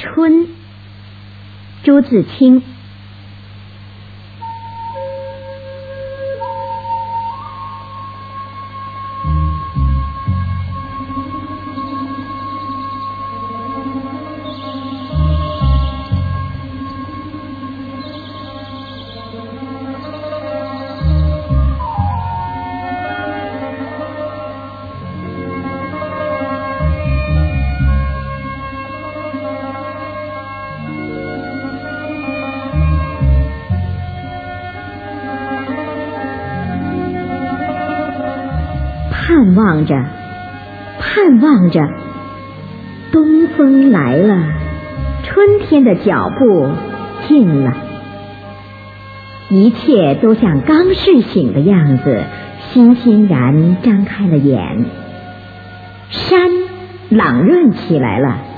春，朱自清。盼望着，盼望着，东风来了，春天的脚步近了，一切都像刚睡醒的样子，欣欣然张开了眼。山朗润起来了，